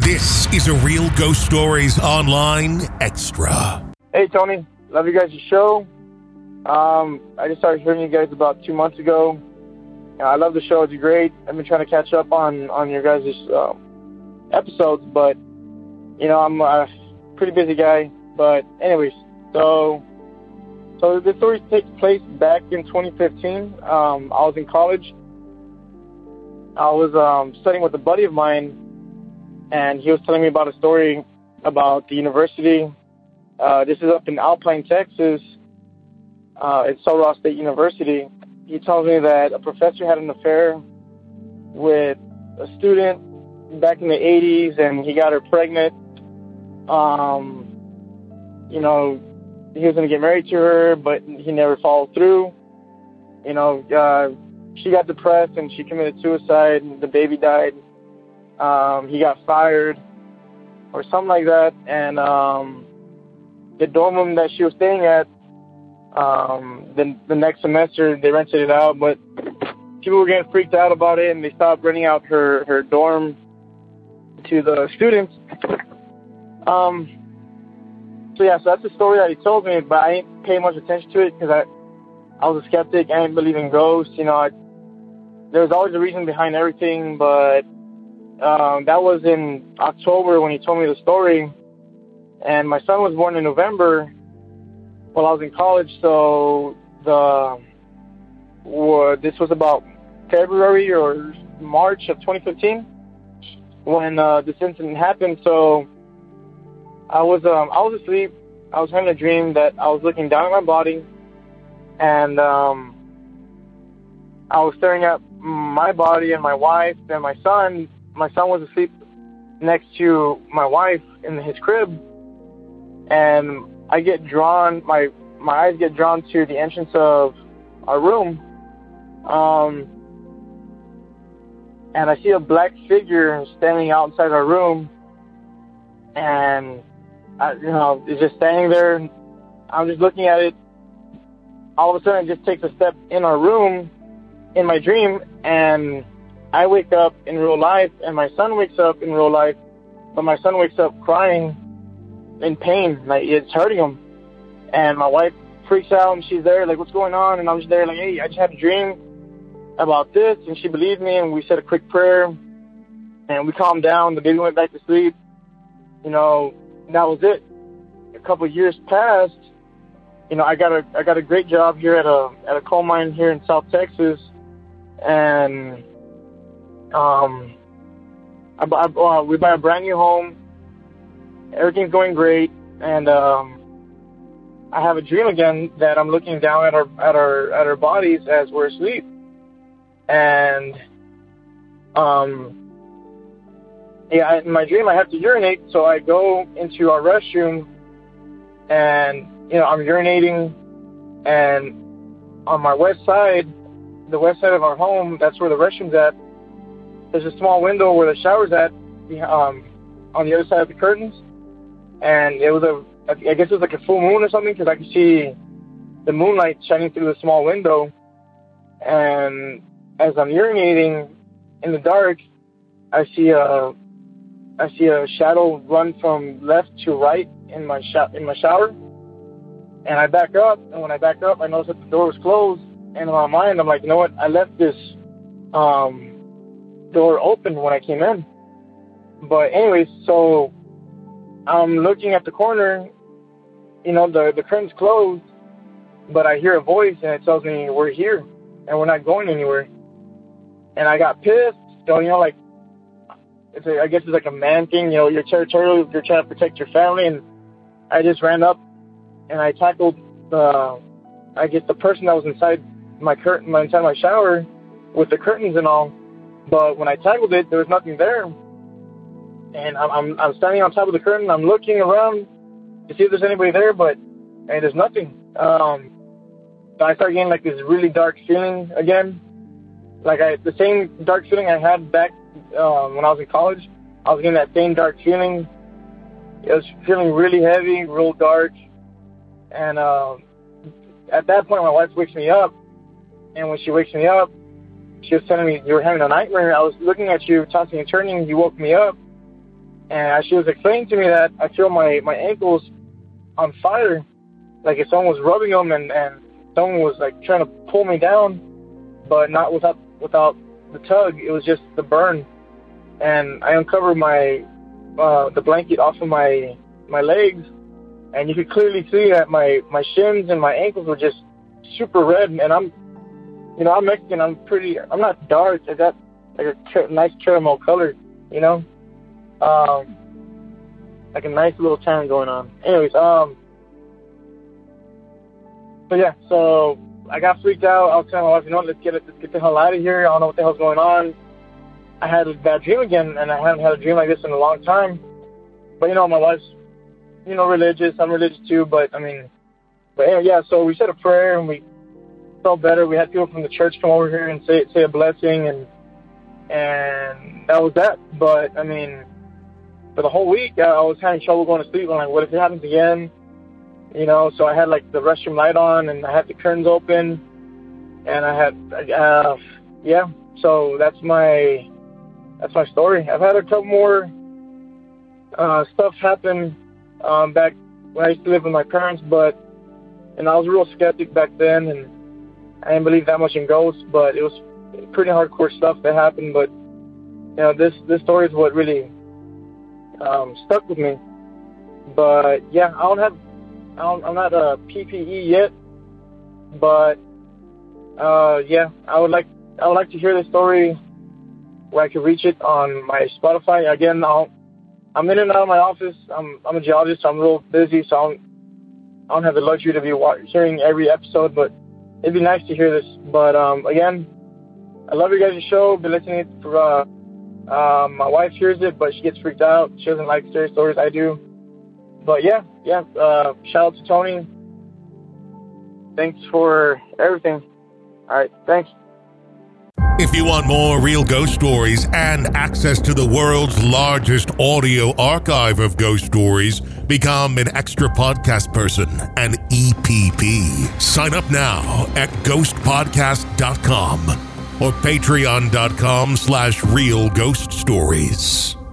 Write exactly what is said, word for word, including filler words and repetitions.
This is a Real Ghost Stories Online Extra. Hey, Tony. Love you guys' show. Um, I just started hearing you guys about two months ago. Uh, I love the show. It's great. I've been trying to catch up on, on your guys' uh, episodes, but, you know, I'm a pretty busy guy. But anyways, so so this story takes place back in twenty fifteen. Um, I was in college. I was um, studying with a buddy of mine, and he was telling me about a story about the university. Uh, this is up in Alpine, Texas. Uh, it's Sul-Ross State University. He tells me that a professor had an affair with a student back in the eighties, and he got her pregnant. Um, you know, he was going to get married to her, but he never followed through. You know, uh, she got depressed, and she committed suicide, and the baby died. Um, he got fired or something like that, and um, the dorm room that she was staying at, um, the, the next semester, they rented it out, but people were getting freaked out about it, and they stopped renting out her, her dorm to the students. Um, so, yeah, so that's the story that he told me, but I didn't pay much attention to it because I, I was a skeptic. I didn't believe in ghosts. You know, I, there was always a reason behind everything, but um, that was in October when he told me the story, and my son was born in November while I was in college, so the well, this was about February or March of twenty fifteen when uh, this incident happened. So I was um, I was asleep. I was having a dream that I was looking down at my body, and um, I was staring at my body and my wife and my son. My son was asleep next to my wife in his crib, and I get drawn. My my eyes get drawn to the entrance of our room, um, and I see a black figure standing outside our room, and I, you know, it's just standing there. I'm just looking at it. All of a sudden, it just takes a step in our room, in my dream, and I wake up in real life, and my son wakes up in real life, but my son wakes up crying in pain, like it's hurting him, and my wife freaks out, and she's there, like, what's going on? And I'm just there, like, hey, I just had a dream about this, and she believed me, and we said a quick prayer, and we calmed down. The baby went back to sleep. You know, that was it. A couple of years passed. You know, I got a I got a great job here at a at a coal mine here in South Texas, and um, I, I, uh, we buy a brand new home. Everything's going great, and um, I have a dream again that I'm looking down at our at our at our bodies as we're asleep, and um. Yeah, in my dream, I have to urinate, so I go into our restroom, and, you know, I'm urinating, and on my west side, the west side of our home, that's where the restroom's at, there's a small window where the shower's at, um, on the other side of the curtains, and it was a, I guess it was like a full moon or something, because I could see the moonlight shining through the small window, and as I'm urinating in the dark, I see a I see a shadow run from left to right in my sh- in my shower, and I back up. And when I back up, I notice that the door was closed. And in my mind, I'm like, you know what? I left this um, door open when I came in. But anyways, so I'm looking at the corner. You know, the the curtain's closed, but I hear a voice, and it tells me we're here, and we're not going anywhere. And I got pissed. So, you know, like. It's a, I guess it's like a man thing, you know, you're territorial, you're trying to protect your family, and I just ran up and I tackled the, I guess the person that was inside my curtain, inside my shower with the curtains and all, but when I tackled it, there was nothing there, and I'm, I'm, I'm standing on top of the curtain, I'm looking around to see if there's anybody there, but, and there's nothing. Um, so I start getting like this really dark feeling again, like I, the same dark feeling I had back Um, when I was in college. I was getting that same dark feeling. It was feeling really heavy, real dark. And uh, at that point, my wife wakes me up. And when she wakes me up, she was telling me, you were having a nightmare. I was looking at you, tossing and turning. You woke me up. And as she was explaining to me that, I feel my, my ankles on fire, like if someone was rubbing them and, and someone was like trying to pull me down, but not without without the tug. It was just the burn. And I uncovered my uh, the blanket off of my my legs, and you could clearly see that my, my shins and my ankles were just super red. And I'm, you know, I'm Mexican. I'm pretty. I'm not dark. I got like a ca- nice caramel color, you know, um, like a nice little tan going on. Anyways, um, so yeah, so I got freaked out. I was telling my wife, you know, let's get it, let's get the hell out of here. I don't know what the hell's going on. I had a bad dream again, and I haven't had a dream like this in a long time. But, you know, my wife's, you know, religious. I'm religious too, but, I mean, but anyway, yeah, so we said a prayer, and we felt better. We had people from the church come over here and say say a blessing, and and that was that. But, I mean, for the whole week, I was having trouble going to sleep. I'm like, what if it happens again? You know, so I had, like, the restroom light on, and I had the curtains open, and I had, uh, yeah, so that's my, that's my story. I've had a couple more uh, stuff happen um, back when I used to live with my parents, but, and I was a real skeptic back then, and I didn't believe that much in ghosts, but it was pretty hardcore stuff that happened. But, you know, this, this story is what really um, stuck with me. But, yeah, I don't have, I don't, I'm not a P P E yet, but, uh, yeah, I would like, I would like to hear the story where I can reach it on my Spotify. Again, I'll, I'm in and out of my office. I'm, I'm a geologist, so I'm real busy, so I don't, I don't have the luxury to be hearing every episode, but it'd be nice to hear this. But, um, again, I love you guys' show. Been listening for, uh, um, my wife hears it, but she gets freaked out. She doesn't like scary stories. I do. But yeah, yeah, uh, shout out to Tony. Thanks for everything. All right, thanks. If you want more real ghost stories and access to the world's largest audio archive of ghost stories, become an extra podcast person, an E P P. Sign up now at ghost podcast dot com or patreon dot com slash real ghost stories.